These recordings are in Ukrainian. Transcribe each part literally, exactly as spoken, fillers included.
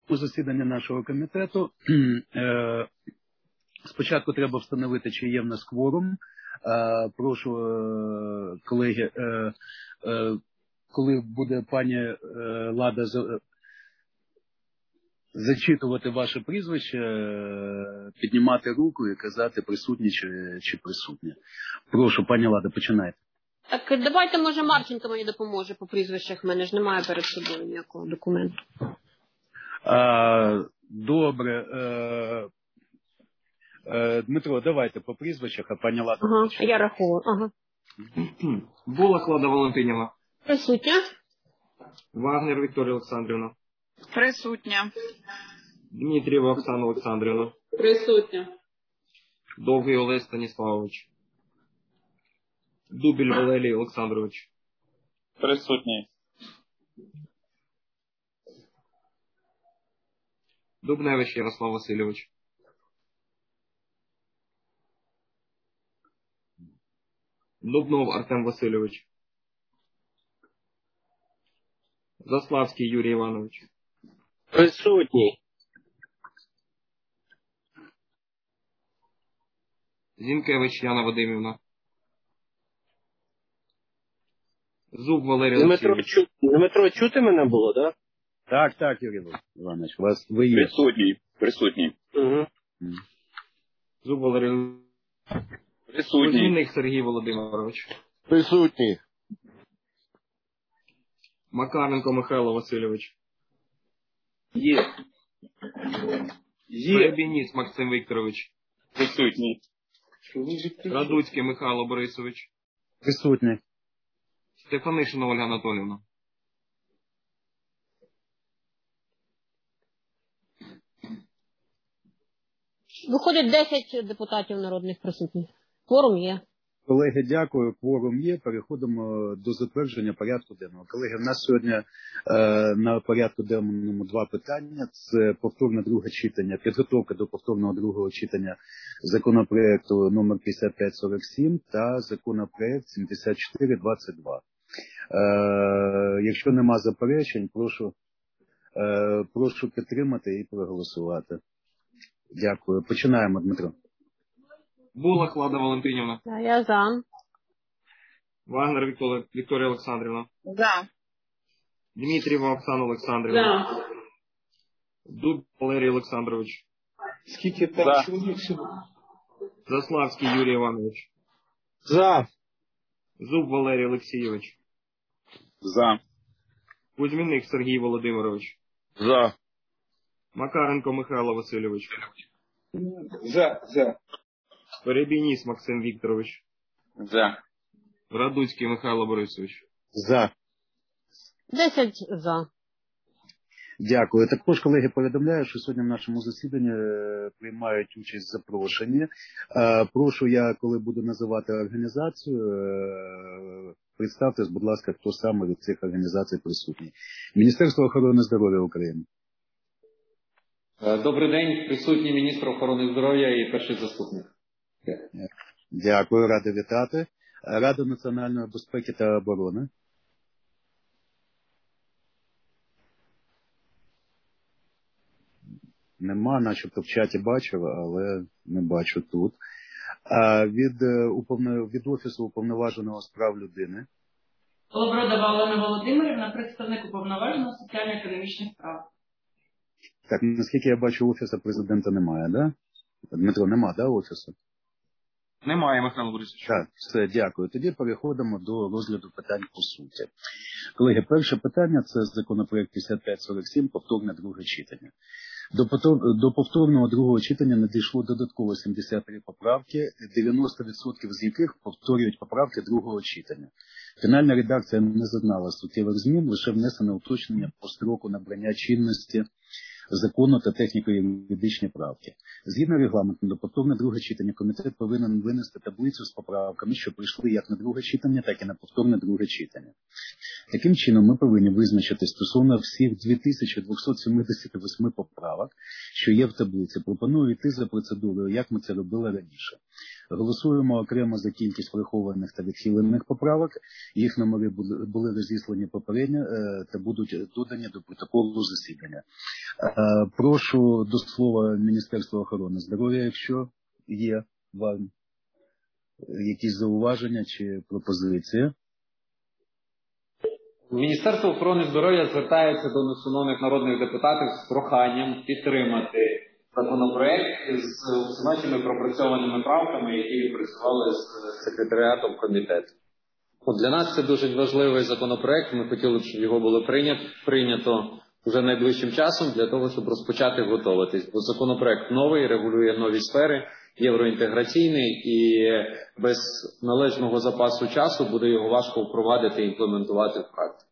Засідання нашого комітету. Спочатку треба встановити, чи є в нас кворум. Прошу, колеги, коли буде пані Лада зачитувати ваше прізвище, піднімати руку і казати, присутні чи, чи присутні. Прошу, пані Лада, починайте. Так, давайте, може, Марченко мені допоможе по прізвищах. В мене ж немає перед собою ніякого документу. А, добре. Е, е, Дмитро, давайте по прізвищах, а пані Лада. Ага, я рахую. Ага. Булах Лада Валентинівна. Присутня. Вагнер Вікторія Олександрівна. Присутня. Дмитрієва Оксана Олександрівна. Присутня. Довгий Олег Станіславович. Дубіль Валерій Олександрович. Присутній. Дубневич Ярослав Васильович. Дубнов Артем Васильович. Заславський Юрій Іванович. Присутній. Зінкевич Яна Вадимівна. Зуб Валерій Дмитро, Олексійович. чу... Дмитро, чути мене було, так? Да? Так, так, Юрій Іванович, вас ви є. Присутній. Присутній. Угу. Зуб Валерій. Присутній. Кузьміних Сергій Володимирович. Присутній. Макаренко Михайло Васильович. Є. Є. Перебініс Максим Вікторович. Присутній. Радуцький Михайло Борисович. Присутній. Стефанишина Ольга Анатоліївна. Виходить десять депутатів народних присутніх. Кворум є. Колеги, дякую. Кворум є. Переходимо до затвердження порядку денного. Колеги, в нас сьогодні е, на порядку денному два питання. Це повторне друге читання, підготовка до повторного другого читання законопроекту номер п'ятдесят п'ять сорок сім та законопроект сімдесят чотири двадцять два. Е, якщо нема заперечень, прошу, е, прошу підтримати і проголосувати. Дякую. Починаємо, Дмитро. Булах Лада Валентинівна. А я за. Вагнер Вікторія, Вікторія Олександрівна. За. Дмитрієва Оксана Олександрівна. За. Дуб Валерій Олександрович. Скільки там чоловік? Заславський Юрій Іванович. За. Зуб Валерій Олексійович. За. Кузьміних Сергій Володимирович. За. Макаренко Михайло Васильович. За. За. Перебініс Максим Вікторович. За. Радуцький Михайло Борисович. За. Десять за. Дякую. Також, колеги, повідомляю, що сьогодні в нашому засіданні приймають участь запрошені. Прошу я, коли буду називати організацію, представтесь, будь ласка, хто саме від цих організацій присутній. Міністерство охорони здоров'я України. Добрий день, присутній міністр охорони здоров'я і перший заступник. Дякую, радий вітати. Рада національної безпеки та оборони. Нема, начебто в чаті бачив, але не бачу тут. А від, від Офісу уповноваженого з прав людини. Колобродова Олена Володимирівна, представник уповноваженого соціально-економічних прав. Так, наскільки я бачу, Офісу президента немає, да? Дмитро, нема, да, Офісу? Немає, Михайло Борисович. Так, все, дякую. Тоді переходимо до розгляду питань по суті. Колеги, перше питання – це законопроект п'ятдесят п'ять сорок сім, повторне друге читання. До, повтор... до повторного другого читання надійшло додатково сімдесят три поправки, дев'яносто відсотків з яких повторюють поправки другого читання. Фінальна редакція не зазнала суттєвих змін, лише внесено уточнення по строку набрання чинності закону та техніко-юридичні правки. Згідно регламенту, до повторне друге читання комітет повинен винести таблицю з поправками, що прийшли як на друге читання, так і на повторне друге читання. Таким чином, ми повинні визначити стосовно всіх дві тисячі двісті сімдесят вісім поправок, що є в таблиці. Пропоную йти за процедурою, як ми це робили раніше. Голосуємо окремо за кількість врахованих та відхилених поправок. Їх номери були, були розіслані попередньо е, та будуть додані до протоколу засідання. Е, прошу до слова Міністерства охорони здоров'я, якщо є вам якісь зауваження чи пропозиції. Міністерство охорони здоров'я звертається до шановних народних депутатів з проханням підтримати законопроект з усунутими пропрацьованими правками, які відпрацювали з секретаріатом комітету. От для нас це дуже важливий законопроект. Ми хотіли б, щоб його було прийнято, прийнято вже найближчим часом для того, щоб розпочати готуватись. Бо законопроект новий, регулює нові сфери, євроінтеграційний, і без належного запасу часу буде його важко впровадити і імплементувати в практику.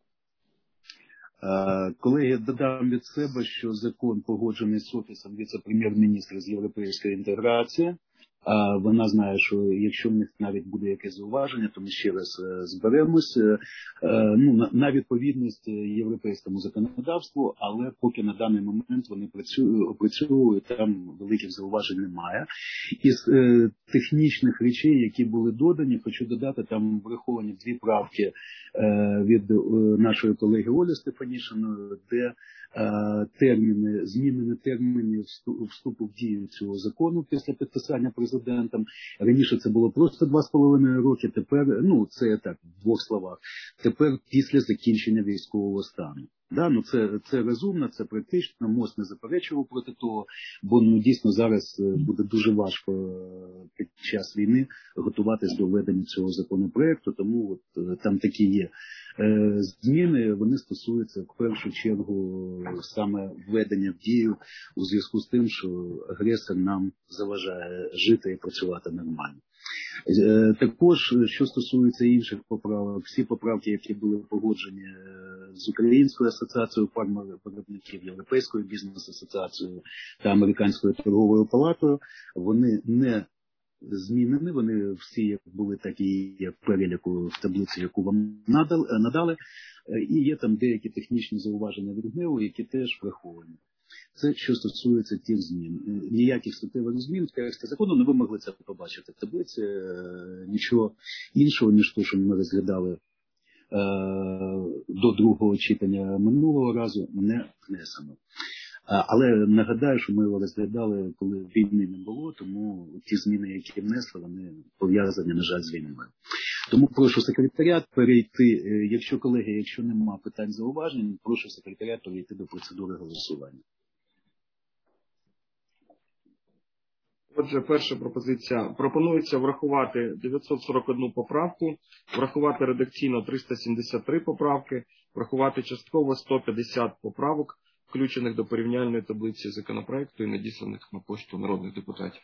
Колеги, додам від себе, що закон погоджений з Офісом віце-прем'єр-міністра з європейської інтеграції. Вона знає, що якщо в них навіть буде якесь зауваження, то ми ще раз зберемось, ну, на відповідність європейському законодавству, але поки на даний момент вони працюють, опрацьовують, там великих зауважень немає. Із е, технічних речей, які були додані, хочу додати, там враховані дві правки е, від е, нашої колеги Олі Стефанішиної, де е, терміни, змінені терміни вступу в дію цього закону після підписання президентом. Раніше це було просто два з половиною роки, тепер, ну, це так, в двох словах, тепер після закінчення військового стану. Да, ну це, це розумно, це практично, МОЗ не заперечував проти того, бо ну, дійсно зараз буде дуже важко під час війни готуватись до введення цього законопроекту, тому от, там такі є е, зміни, вони стосуються в першу чергу саме введення в дію у зв'язку з тим, що агресор нам заважає жити і працювати нормально. Також, що стосується інших поправок, всі поправки, які були погоджені з Українською асоціацією фармвиробників, Європейською бізнес-асоціацією та Американською торговою палатою, вони не змінені, вони всі як були, так і є в переліку в таблиці, яку вам надали, і є там деякі технічні зауваження від ГНЕУ, які теж враховані. Це що стосується тих змін. Ніяких суттєвих змін в тексті закону не ви могли це побачити в таблиці. Нічого іншого, ніж те, що ми розглядали е, до другого читання минулого разу, не внесено. Але нагадаю, що ми його розглядали, коли війни не було, тому ті зміни, які внесли, вони пов'язані, на жаль, з війною. Тому прошу секретаріат перейти, якщо, колеги, якщо немає питань зауважень, прошу секретаріат перейти до процедури голосування. Отже, перша пропозиція. Пропонується врахувати дев'ятсот сорок одну поправку, врахувати редакційно триста сімдесят три поправки, врахувати частково сто п'ятдесят поправок, включених до порівняльної таблиці законопроекту і надісланих на пошту народних депутатів.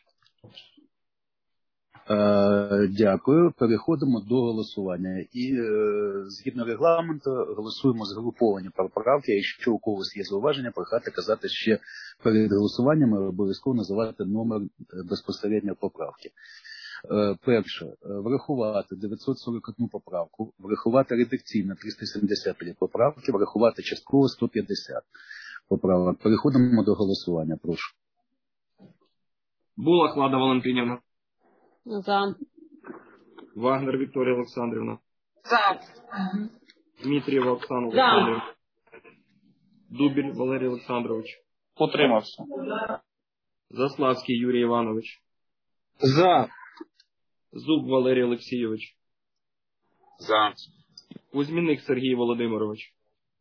Е, дякую. Переходимо до голосування. І е, згідно регламенту голосуємо згруповані поправки. Якщо у когось є зауваження, прохати казати ще перед голосуванням, обов'язково називати номер безпосередньо поправки. Е, перше, врахувати дев'ятсот сорок одну поправку, врахувати редакційно триста сімдесят три поправки, врахувати частково сто п'ятдесят поправок. Переходимо до голосування, прошу. Булах Лада Валентинівна. За. Вагнер Вікторія Олександрівна. За. Дмитрієва Оксана За. Олександрівна. Дубіль Валерій Олександрович. Утримався. Заславський Юрій Іванович. За. Зуб Валерій Олексійович. За. Кузьміних Сергій Володимирович.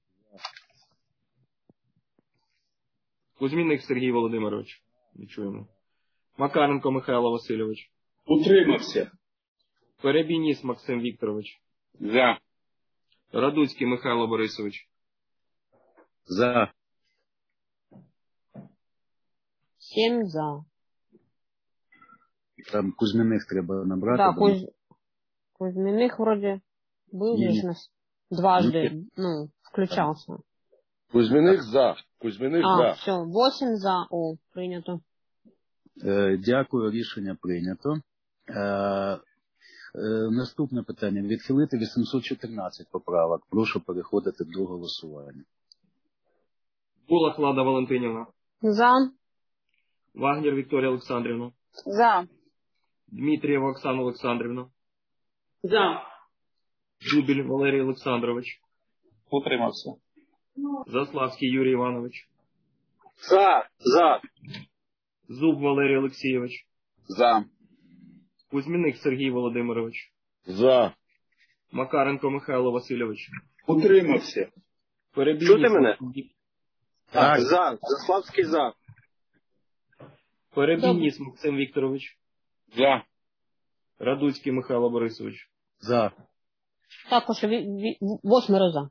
Кузьміних Сергій Володимирович. Не чуємо. Макаренко Михайло Васильович. Утримався. Перебійніс Максим Вікторович. За. Радуцький Михайло Борисович. За. Сім за. Там Кузьміних треба набрати. Да, бо- Кузь... Кузьміних вроде был Не-не. же нас дважды, ну, включался. Кузьміних за. Кузьміних А, за. все, восемь за. О, принято. Е, Дякую, рішення прийнято. Е, е, Наступне питання. Відхилити вісімсот чотирнадцять поправок. Прошу переходити до голосування. Булах Лада Валентинівна. За. Вагнер Вікторія Олександрівна. За. Дмитрієва Оксана Олександрівна. За. Дубіль Валерій Олександрович. Утримався. Заславський Юрій Іванович. За. За. Зуб Валерій Олексійович. За. Кузьміних Сергій Володимирович. За. Макаренко Михайло Васильович. Утримався. Перебійний Чути мене? Так. За. Заславський за. Перебійніс Максим Вікторович. За. Радуцький Михайло Борисович. За. Також ві- ві- восьмеро за.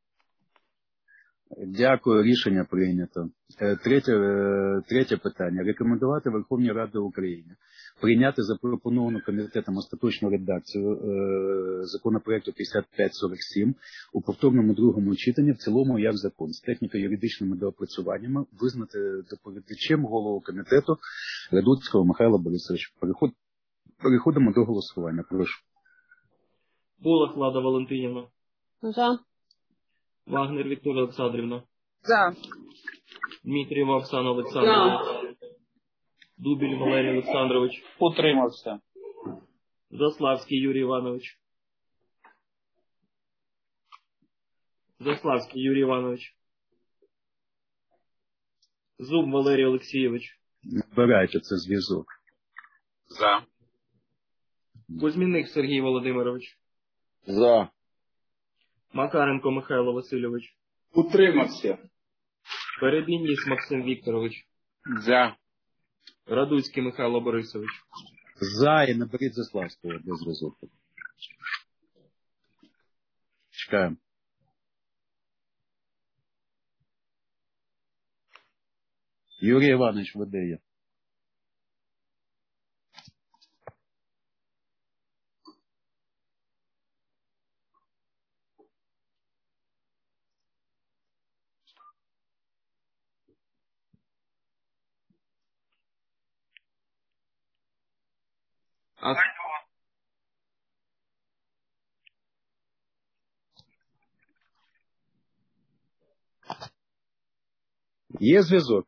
Дякую, рішення прийнято. Е, Третє, е, третє питання. Рекомендувати Верховній Раді України прийняти запропоновану комітетом остаточну редакцію е, законопроекту п'ятдесят п'ять сорок сім у повторному другому читанні в цілому як закон з техніко-юридичними доопрацюваннями, визнати доповідачем голову комітету Радуцького Михайла Борисовича. Переход, переходимо до голосування. Прошу. Булах Влада Валентинівна. За. Вагнер Вікторія Олександрівна. За. Дмитрієва Оксана Олександрівна. Дубіль Валерій Олександрович. Утримався. Заславський Юрій Іванович. Заславський Юрій Іванович. Зуб Валерій Олексійович. Збирайте це зв'язок. За. Кузьміних Сергій Володимирович. За. Макаренко Михайло Васильович. Утримався. Перебійніс Максим Вікторович. За. Радуцький Михайло Борисович. За і наберіть Заславського для зв'язок. Чекаємо. Юрій Іванович веде є. А... Є зв'язок?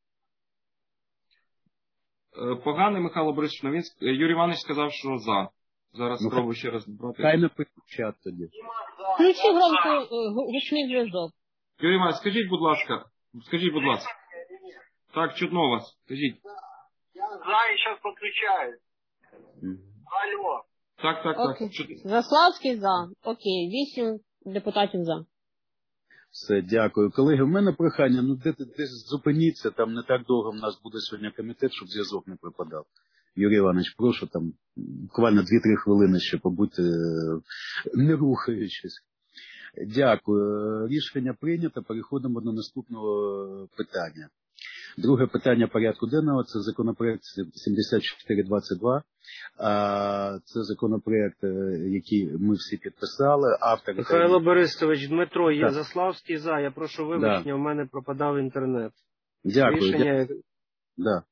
Е, Поганий Михайло Борисович, він, ск- Юрій Іванович сказав, що за. Зараз Ну, спробую ще раз брати. Хай напишуть чат тоді. Включи громко е, гу- гучний зв'язок. Юрій Іванович, скажіть, будь ласка, скажіть, будь ласка. Так, чутно вас, скажіть. Я за і зараз підключаю. Алло. Так, так, Окей. так. Чут- Заславський за. Окей, вісім депутатів за. Все, дякую. Колеги, в мене прохання, ну де, десь зупиніться, там не так довго в нас буде сьогодні комітет, щоб зв'язок не пропадав. Юрій Іванович, прошу там буквально дві-три хвилини ще побудьте, е, не рухаючись. Дякую. Рішення прийнято. Переходимо до наступного питання. Друге питання порядку денного – це законопроект сімдесят чотири двадцять два. А, Це законопроект, е, який ми всі підписали. Автор Михайло Борисович, Дмитро, є Так. Заславський за. Я прошу вибачення, Да. у мене пропадав інтернет. Дякую. Рішення... Да.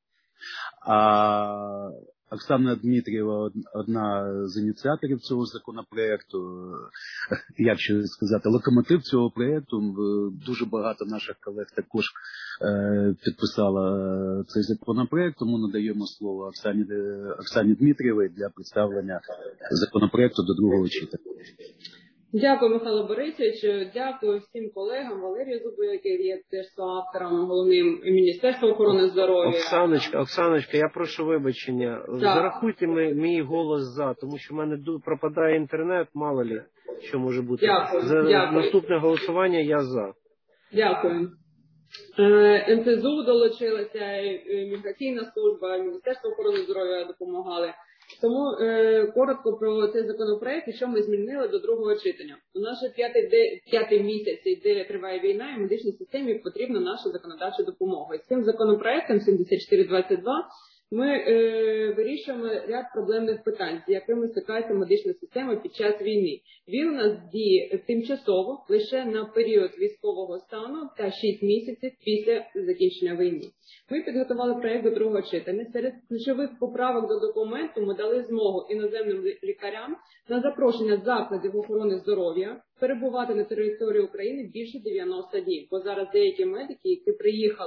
А Оксана Дмитрієва од- одна з ініціаторів цього законопроекту, як ще сказати, локомотив цього проекту. В- Дуже багато наших колег також е, підписало е, цей законопроект, тому надаємо слово Оксані, Д- Оксані Дмитрієвій для представлення законопроекту до другого читання. Дякую, Михайло Борисович. Дякую всім колегам, Валерію Зубу, який є теж автором головним Міністерства охорони здоров'я. Оксаночка, Оксаночка, я прошу вибачення. Зарахуйте ми, мій голос за, тому що в мене ду- пропадає інтернет, мало ли, що може бути. Дякую, За дякую. наступне голосування я за. Дякую. Е, ем те зе у долучилася, і Міграційна служба, Міністерство охорони здоров'я допомагали. Тому е, коротко про цей законопроект і що ми змінили до другого читання. У нас вже п'ятий, де, п'ятий місяць йде, триває війна, і медичній системі потрібна наша законодавча допомога. І з цим законопроектом сімдесят чотири двадцять два ми е, вирішуємо ряд проблемних питань, з якими стикається медична система під час війни. Він у нас діє тимчасово лише на період військового стану та шість місяців після закінчення війни. Ми підготували проект до другого читання. Серед ключових поправок до документу ми дали змогу іноземним лікарям на запрошення закладів охорони здоров'я перебувати на території України більше дев'яноста днів. Бо зараз деякі медики, які приїхали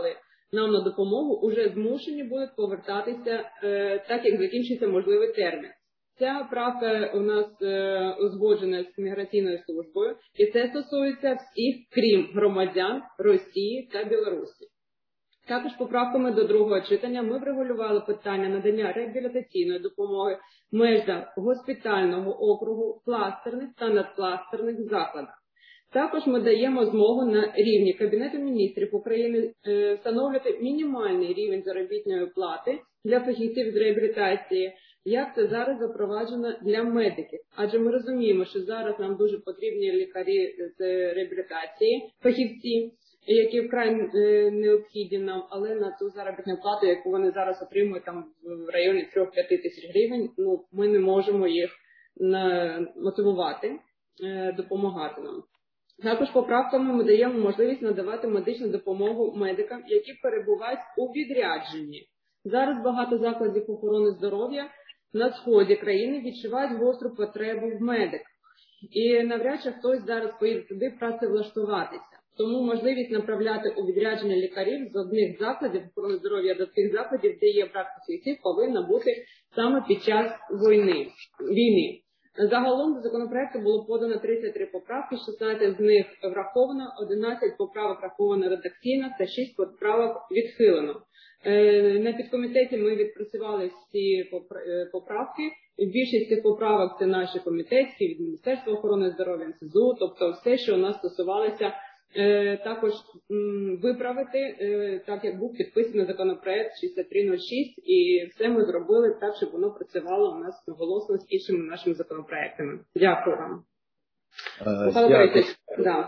нам на допомогу, уже змушені будуть повертатися, е, так як закінчиться можливий термін. Ця правка у нас е, узгоджена з міграційною службою, і це стосується всіх, крім громадян Росії та Білорусі. Також поправками до другого читання ми врегулювали питання надання реабілітаційної допомоги в межах госпітального округу, кластерних та надкластерних закладах. Також ми даємо змогу на рівні Кабінету міністрів України е, встановлювати мінімальний рівень заробітної плати для фахівців з реабілітації, як це зараз запроваджено для медиків. Адже ми розуміємо, що зараз нам дуже потрібні лікарі з реабілітації, фахівці, які вкрай е, необхідні нам, але на ту заробітну плату, яку вони зараз отримують там в районі три-п'ять тисяч гривень, ну, ми не можемо їх на, мотивувати, е, допомагати нам. Також поправками ми даємо можливість надавати медичну допомогу медикам, які перебувають у відрядженні. Зараз багато закладів охорони здоров'я на сході країни відчувають гостру потребу в медиках. І навряд чи хтось зараз поїде туди працевлаштуватися. Тому можливість направляти у відрядження лікарів з одних закладів охорони здоров'я до тих закладів, де є брак фахівців, повинна бути саме під час війни. війни. Загалом до законопроекту було подано тридцять три поправки, шістнадцять з них враховано, одинадцять поправок враховано редакційно та шість поправок відхилено. На підкомітеті ми відпрацювали всі поправки. Більшість цих поправок це наші комітетські, від Міністерства охорони здоров'я, ен ес зе у, тобто все, що у нас стосувалося також виправити, так як був підписаний законопроект шістдесят три нуль шість, і все ми зробили так, щоб воно працювало у нас наголосно з іншими нашими законопроектами. Дякую вам. Михайло Борисович, да.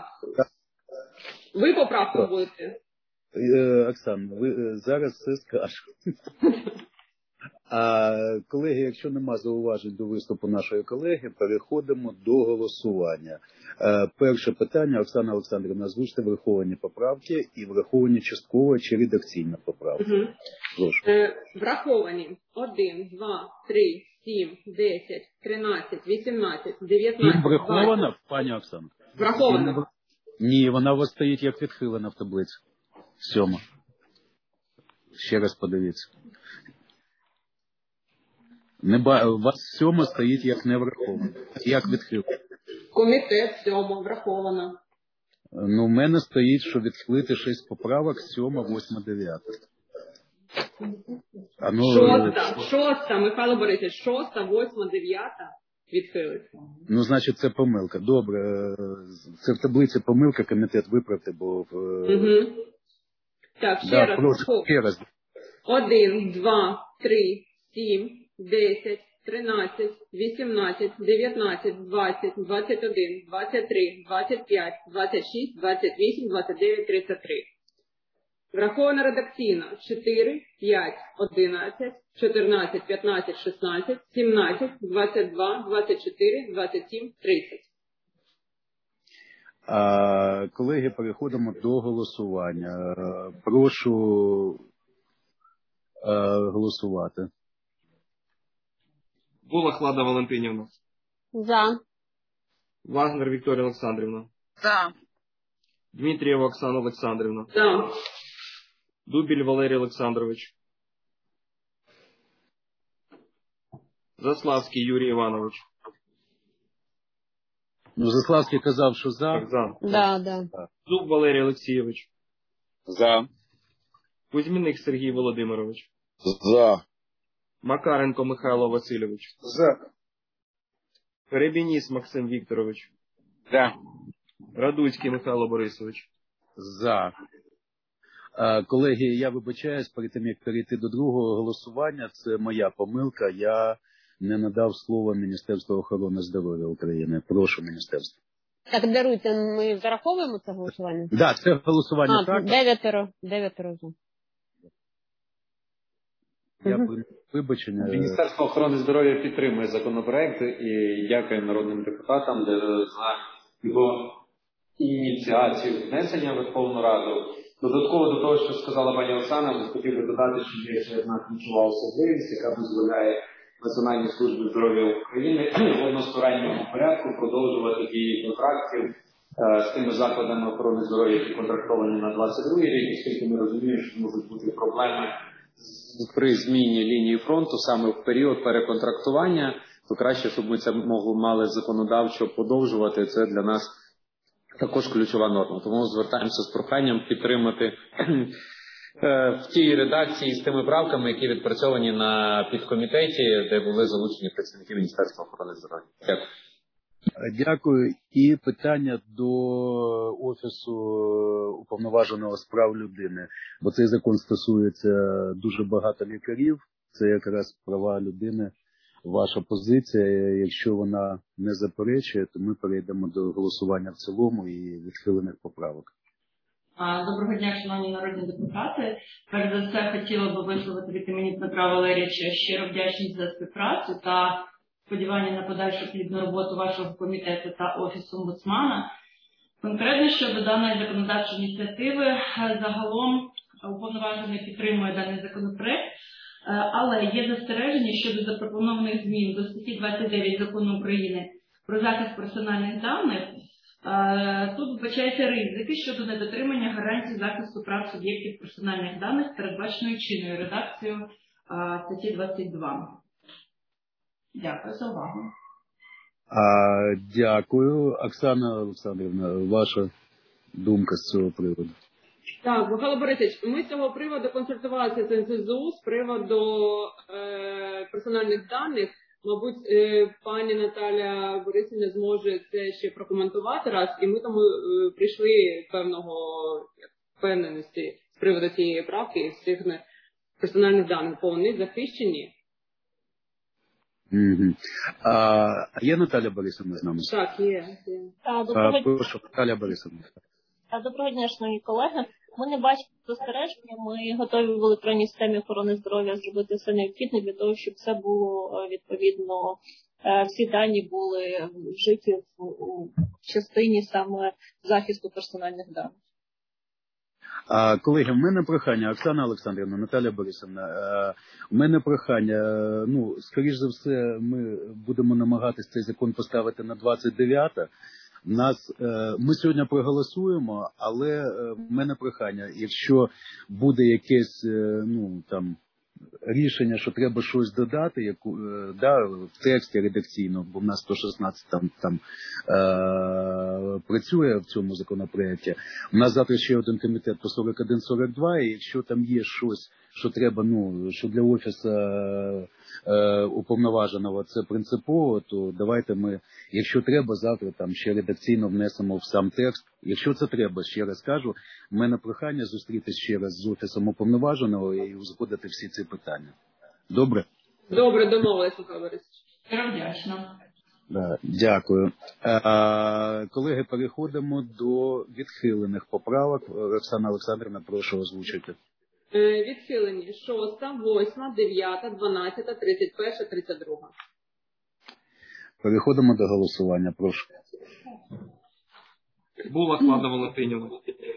Ви поправку будете? Оксана, ви зараз все скажу. А, колеги, якщо нема зауважень до виступу нашої колеги, переходимо до голосування. Е, перше питання, Оксана Олександрівна, озвучте враховані поправки і враховані частково чи редакційна поправка. Угу. Прошу. Е, враховані один, два, три, сім, десять, тринадцять, вісімнадцять, дев'ятнадцять, врахована, пані Оксана? Врахована. Ні, вона у вас стоїть як відхилена в таблиці. Сьома. Ще раз подивіться. Не ба... У вас сьома стоїть як не врахована, як відхилена. Комітет сьома врахована. Ну, в мене стоїть, що відхилити шість поправок, сьома, восьма, дев'ята. А ну, шоста, шоста, Михайло Борисович, шоста, восьма, дев'ята відхилити. Ну, значить, це помилка. Добре, це в таблиці помилка, комітет виправте, бо... Угу. Так, ще да, раз. Прошу, ще раз. один, два, три, сім, десять, тринадцять, вісімнадцять, дев'ятнадцять, двадцять, двадцять один, двадцять три, двадцять п'ять, двадцять шість, двадцять вісім, двадцять дев'ять, тридцять три. Враховано редакційно чотири, п'ять, одинадцять, чотирнадцять, п'ятнадцять, шістнадцять, сімнадцять, двадцять два, двадцять чотири, двадцять сім, тридцять. А, колеги, переходимо до голосування. Прошу а, голосувати. Булах Лада Валентинівна. За. Вагнер Вікторія Олександрівна. За. Дмитрієва Оксана Олександрівна. За. Дубіль Валерій Олександрович. Заславський Юрій Іванович. Ну, Заславський казав, що за. Так, за. Да, да. Зуб Валерій Олексійович. За. Кузьміних Сергій Володимирович. За. Макаренко Михайло Васильович. За. Перебініс Максим Вікторович. За. Радуцький Михайло Борисович. За. А, колеги, я вибачаюсь, перед тим, як перейти до другого голосування, це моя помилка, я не надав слово Міністерству охорони здоров'я України. Прошу, Міністерство. Так, даруйте, ми зараховуємо це голосування? Так, да, це голосування а, так. Дев'ятеро, дев'ятеро за. Я Угу. приношу вибачення. Міністерство охорони здоров'я підтримує законопроект і дякую народним депутатам за його ініціацію внесення в Верховну Раду. Додатково до того, що сказала пані Оксана, хотів би додати, що є ще одна ключова особливість, яка дозволяє Національній службі здоров'я України в односторонньому порядку продовжувати дії контрактів з тими закладами охорони здоров'я, які контрактовані на двадцять другий рік, оскільки ми розуміємо, що можуть бути проблеми при зміні лінії фронту саме в період переконтрактування, то краще, щоб ми це могли, мали законодавчо подовжувати. Це для нас також ключова норма. Тому звертаємося з проханням підтримати в тій редакції з тими правками, які відпрацьовані на підкомітеті, де були залучені представники Міністерства охорони здоров'я. Дякую. Дякую. І питання до Офісу уповноваженого з прав людини. Бо цей закон стосується дуже багато лікарів. Це якраз права людини. Ваша позиція, якщо вона не заперечує, то ми перейдемо до голосування в цілому і відхилених поправок. Доброго дня, шановні народні депутати. Перш за все, хотіла би висловити від імені Дмитра Валерійовича щиро вдячність за співпрацю та сподівання на подальшу плідну роботу вашого комітету та Офісу омбудсмана. Конкретно щодо даної законодавчої ініціативи, загалом уповноважений підтримує даний законопроект, але є застереження щодо запропонованих змін до статті двадцять дев'ять Закону України про захист персональних даних. Тут вбачаються ризики щодо недотримання гарантій захисту прав суб'єктів персональних даних, передбаченою чинною редакцією статті двадцять два. Дякую за увагу. А, дякую. Оксана Олександрівна, ваша думка з цього приводу? Так, Михайло Борисович, ми з цього приводу консультувалися з ен ес зе у з приводу е, персональних даних. Мабуть, е, пані Наталя Борисівна зможе це ще прокоментувати раз, і ми тому е, прийшли певного впевненості з приводу цієї правки і всіх персональних даних, бо вони захищені. Угу. А є Наталя Борисівна з нами? Так, є. є. А, доброго... Прошу, Наталя Борисівна. Доброго дня, шановні колеги. Ми не бачимо застереження, ми готові в електронній системі охорони здоров'я зробити все необхідне для того, щоб все було відповідно, всі дані були вжиті в частині саме захисту персональних даних. А, колеги, в мене прохання, Оксана Олександрівна, Наталя Борисівна, в мене прохання, ну, скоріш за все, ми будемо намагатись цей закон поставити на двадцять дев'яте. Нас, ми сьогодні проголосуємо, але в мене прохання, якщо буде якесь, ну, там, рішення, що треба щось додати, яку, да, в тексті редакційно, бо в нас сто шістнадцять там, там е, працює в цьому законопроекті. У нас завтра ще один комітет по сорок один сорок два, і якщо там є щось, що треба, ну, що для Офісу е, уповноваженого це принципово, то давайте ми, якщо треба, завтра там ще редакційно внесемо в сам текст. Якщо це треба, ще раз кажу, в мене прохання зустрітися ще раз з Офісом уповноваженого і узгодити всі ці питання. Добре? Добре, домовились, Михайло Борисович. Я вдячна. Да, дякую. А, колеги, переходимо до відхилених поправок. Оксана Олександрівна, прошу озвучити. Е, відхилені шоста, восьма, дев'ята, дванадцята, тридцять перша, тридцять друга. Переходимо до голосування, прошу. Булах Влада Валентинівна.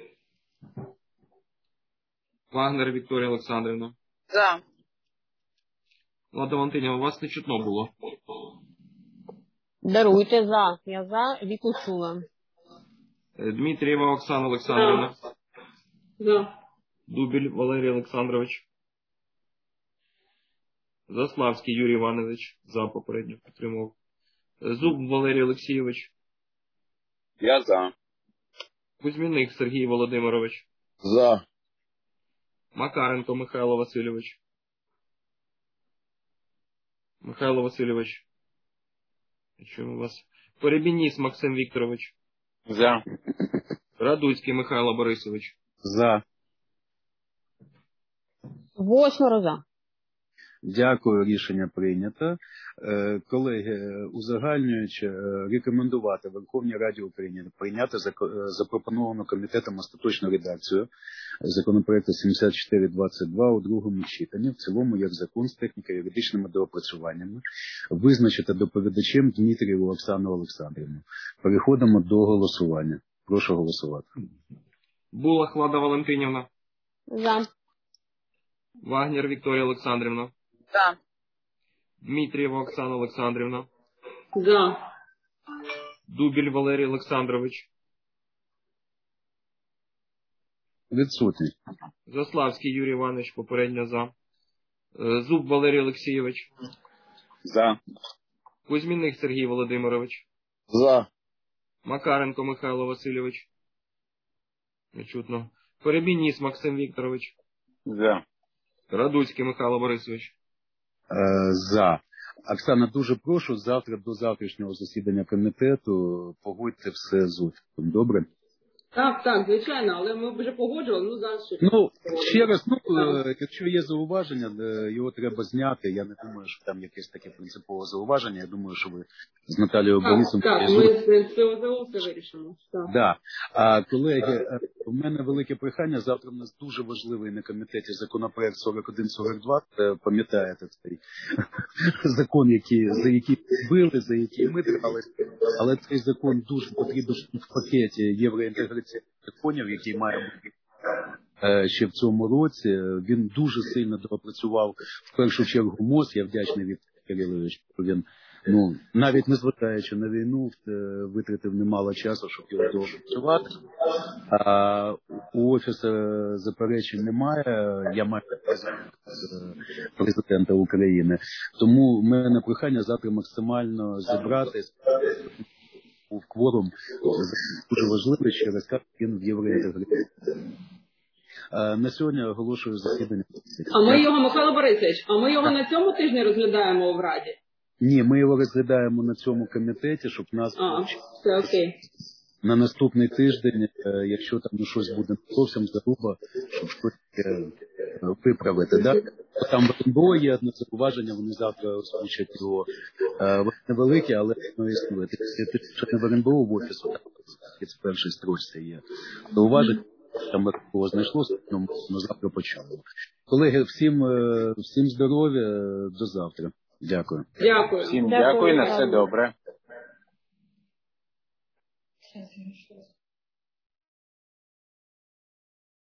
Вагнер Вікторія Олександрівна. За. Влада Валентинівна, вас не чутно було. Даруйте за. Я за, Віку чула. Дмитрієва Оксана Олександрівна. За. Дубіль Валерій Олександрович. Заславський Юрій Іванович. За попередньо підтримував. Зуб Валерій Олексійович. Я за. Кузьміних Сергій Володимирович. За. Макаренко Михайло Васильович. Михайло Васильович. Що у вас? Перебініс Максим Вікторович. За. Радуцький Михайло Борисович. За. Восьмеро за. Дякую, рішення прийнято. Колеги, узагальнюючи, рекомендувати Верховній Раді України прийняти запропоновану комітетом остаточну редакцію законопроекту сімдесят чотири двадцять два у другому читанні, в цілому як закон з техніко-юридичними доопрацюваннями, визначити доповідачем Дмитрієву Оксану Олександрівну. Переходимо до голосування. Прошу голосувати. Булах Влада Валентинівна. За. Вагнер Вікторія Олександрівна. За. Дмитрієва Оксана Олександрівна. За. Дубіль Валерій Олександрович. Відсутній. Заславський Юрій Іванович, попередньо за. Е, Зуб Валерій Олексійович. За. Кузьміних Сергій Володимирович. За. Макаренко Михайло Васильович. Нечутно. Перебініс Максим Вікторович. За. Радуцький Михайло Борисович. Е, за. Оксана, дуже прошу, завтра до завтрашнього засідання комітету погодьте все з офісом. Добре? Так, так, звичайно, але ми вже погоджували, ну зараз ще. Ну, ще раз, ну, е, якщо є зауваження, е, його треба зняти. Я не думаю, що там якесь таке принципове зауваження. Я думаю, що ви з Наталією Так, Борисовною... так, ми з ЦОЗО все вирішимо. Так. Да. А, колеги, е, у мене велике прохання. Завтра в нас дуже важливий на комітеті законопроект сорок один сорок два. Е, Пам'ятаєте цей закон, який, за який били, за який ми дрались. Але цей закон дуже потрібен в пакеті євроінтеграційних законів, який має бути е, ще в цьому році. Він дуже сильно допрацював в першу чергу МОЗ. Я вдячний Віктору Кириловичу, що він, ну, навіть незважаючи на війну, е, витратив немало часу, щоб його допрацювати. А у офісу заперечень немає. Я маю президента України. Тому в мене прохання завтра максимально зібратись в кворум. Дуже важливо, ще раз кажу, він в євроінтеграції. На сьогодні оголошую засідання. А ми його, Михайло Борисович, а ми його на цьому тижні розглядаємо в Раді? Ні, ми його розглядаємо на цьому комітеті, щоб нас... А, все окей. На наступний тиждень, якщо там ну, щось буде зовсім заруба, щоб щось виправити. Да? Там в РНБО є одне зауваження, вони завтра озвучать його. Вони невеликі, але воно існує. Якщо не в РНБО в офісу, там в першій строчці є зауваження, там РНБО знайшлося, ми завтра почуємо. Колеги, всім, всім здоров'я, до завтра. Дякую. Дякую. Всім дякую, на все добре. Сейчас.